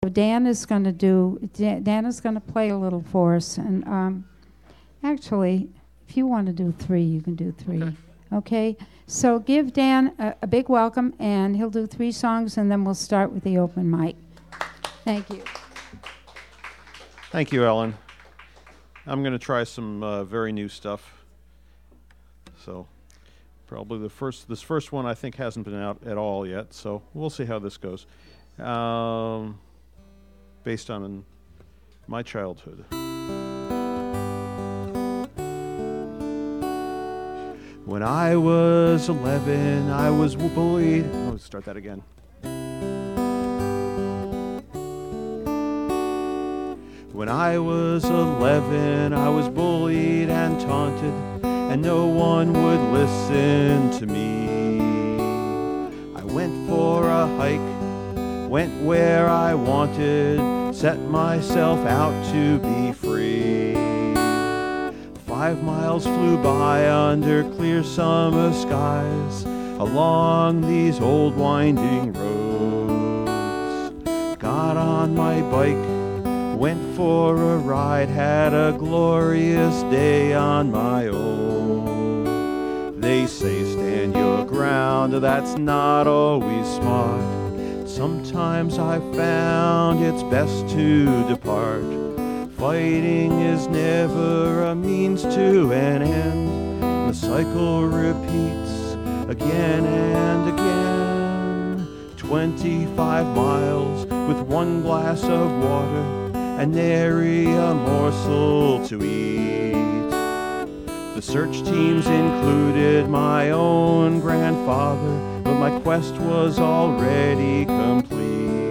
Dan is going to play a little for us, and actually, if you want to do three, you can do three. Okay? So give Dan a big welcome, and he'll do 3 songs, and then we'll start with the open mic. Thank you. Thank you, Ellen. I'm going to try some very new stuff. So probably this first one I think hasn't been out at all yet, so we'll see how this goes. Based on my childhood. When I was 11, I was bullied. Oh, start that again. When I was 11, I was bullied and taunted, and no one would listen to me. I went for a hike, went where I wanted, set myself out to be free. 5 miles flew by under clear summer skies, along these old winding roads. Got on my bike, went for a ride, had a glorious day on my own. They say stand your ground, that's not always smart. Sometimes I've found it's best to depart. Fighting is never a means to an end. The cycle repeats again and again. 25 miles with 1 glass of water and nary a morsel to eat. The search teams included my own grandfather, but my quest was already complete.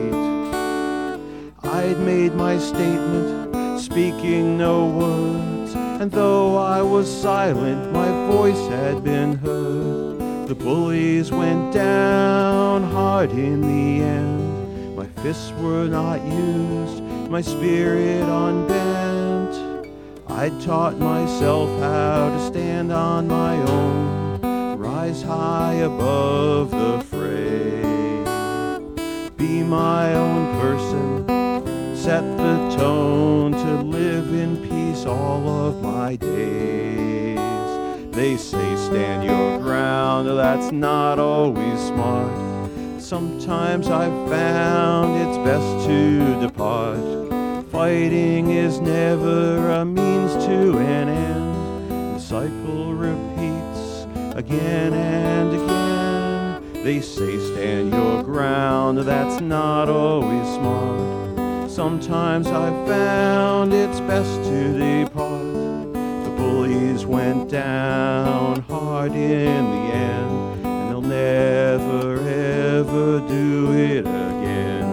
I'd made my statement, speaking no words, and though I was silent, my voice had been heard. The bullies went down hard in the end. My fists were not used, my spirit unbent. I'd taught myself how to stand on my own, rise high above the fray. Be my own person, set the tone to live in peace all of my days. They say stand your ground, that's not always smart. Sometimes I've found it's best to depart. Fighting is never a means to an end. The cycle repeats again and again. They say stand your ground, that's not always smart. Sometimes I've found it's best to depart. The bullies went down hard in the end, and they'll never ever do it again.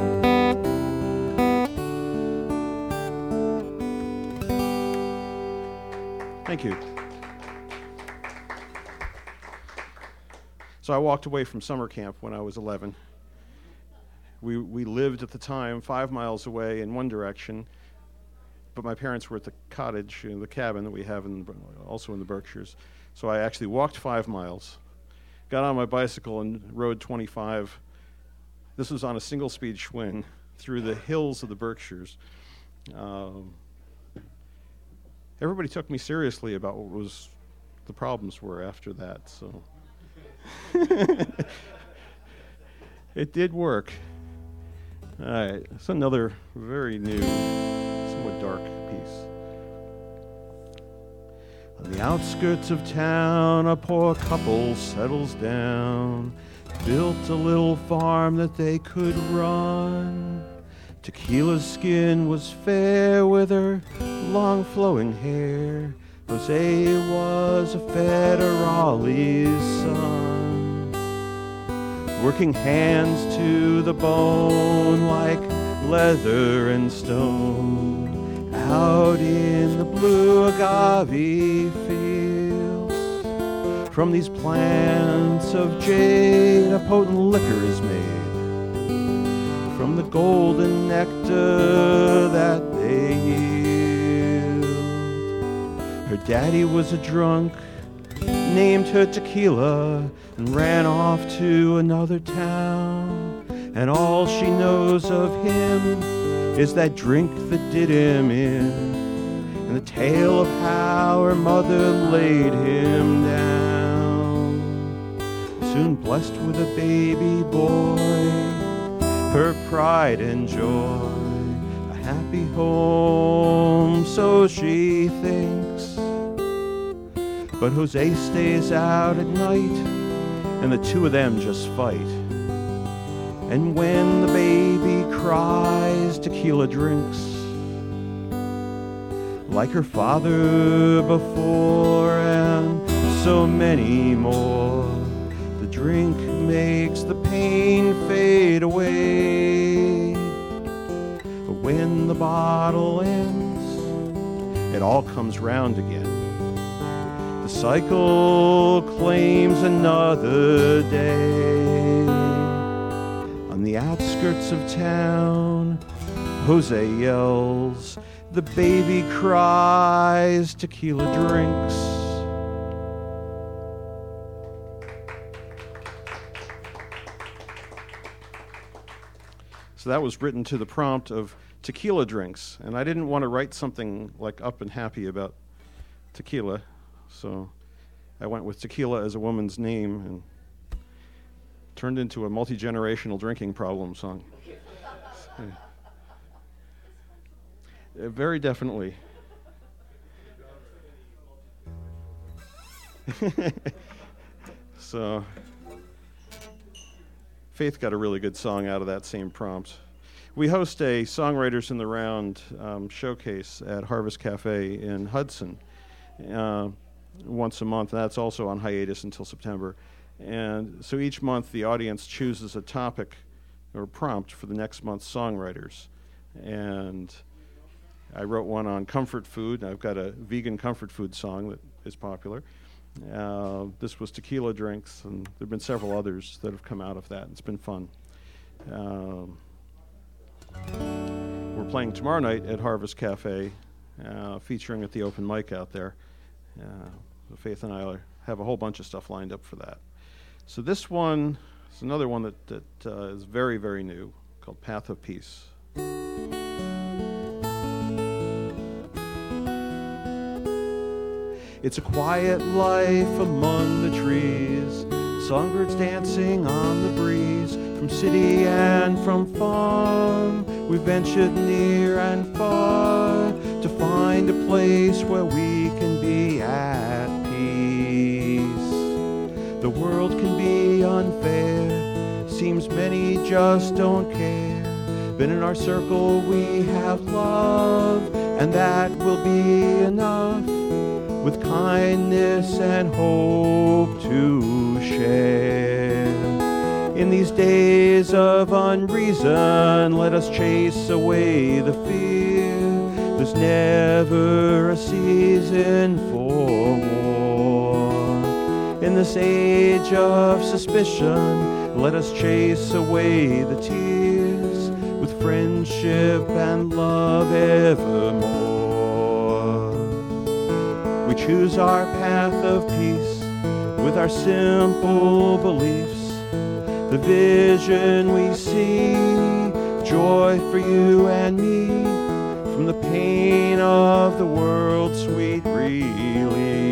Thank you. So I walked away from summer camp when I was 11. We lived at the time 5 miles away in one direction, but my parents were at the cottage, the cabin that we have also in the Berkshires. So I actually walked 5 miles, got on my bicycle and rode 25. This was on a single-speed Schwinn through the hills of the Berkshires. Everybody took me seriously about what the problems were after that, so it did work. All right, it's another very new, somewhat dark piece. On the outskirts of town, a poor couple settles down, built a little farm that they could run. Tequila's skin was fair with her long flowing hair. Jose was a federale's son, working hands to the bone like leather and stone. Out in the blue agave fields, from these plants of jade a potent liquor is made. From the golden nectar that they yield. Her daddy was a drunk, named her Tequila, and ran off to another town. And all she knows of him is that drink that did him in, and the tale of how her mother laid him down. Soon blessed with a baby boy, her pride and joy, a happy home, so she thinks. But Jose stays out at night, and the two of them just fight. And when the baby cries, Tequila drinks. Like her father before and so many more, the drink makes the pain fade away. But when the bottle ends, it all comes round again. The cycle claims another day. On the outskirts of town, Jose yells, the baby cries, Tequila drinks. So that was written to the prompt of Tequila drinks, and I didn't want to write something like up and happy about tequila, so I went with tequila as a woman's name and turned into a multi-generational drinking problem song. Very definitely. So Faith got a really good song out of that same prompt. We host a Songwriters in the Round showcase at Harvest Cafe in Hudson once a month. That's also on hiatus until September. And so each month the audience chooses a topic or prompt for the next month's songwriters. And I wrote one on comfort food. I've got a vegan comfort food song that is popular. This was tequila drinks, and there have been several others that have come out of that. It's been fun. We're playing tomorrow night at Harvest Cafe, featuring at the open mic out there. Faith and I have a whole bunch of stuff lined up for that. So this one is another one that is very, very new, called Path of Peace. It's a quiet life among the trees, songbirds dancing on the breeze. From city and from farm, we ventured near and far to find a place where we can be at peace. The world can be unfair, seems many just don't care. But in our circle we have love, and that will be enough, with kindness and hope to share. In these days of unreason, let us chase away the fear. There's never a season for war. In this age of suspicion, let us chase away the tears with friendship and love evermore. We choose our path of peace with our simple beliefs. The vision we see, joy for you and me, from the pain of the world's sweet release.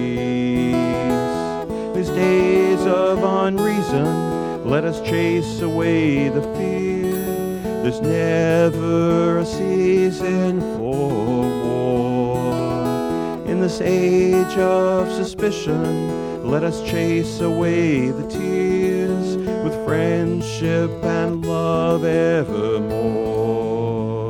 These days of unreason, let us chase away the fear. There's never a season for war. In this age of suspicion, let us chase away the tears with friendship and love evermore.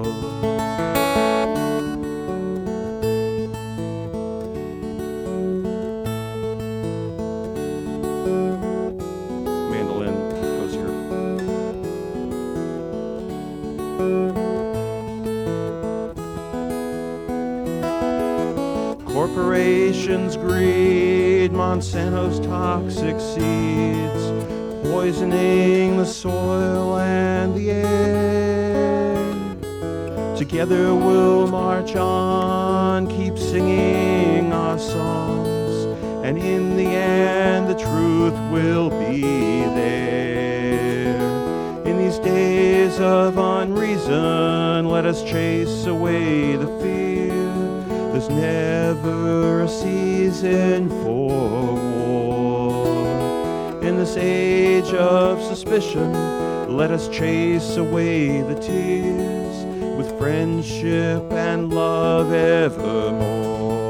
Mandolin goes here. Corporations' greed, Monsanto's toxic seeds, poisoning the soil and the air. Together we'll march on, keep singing our songs, and in the end the truth will be there. In these days of unreason, let us chase away the fear. There's never a season for war. In this age of suspicion, let us chase away the tears with friendship and love evermore.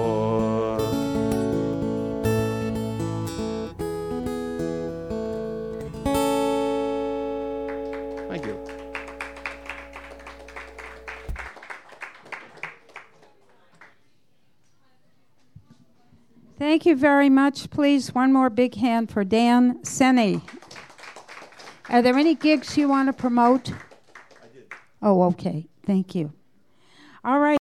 Thank you. Thank you very much. Please, one more big hand for Dan Senni. Are there any gigs you want to promote? I did. Oh, okay. Thank you. All right.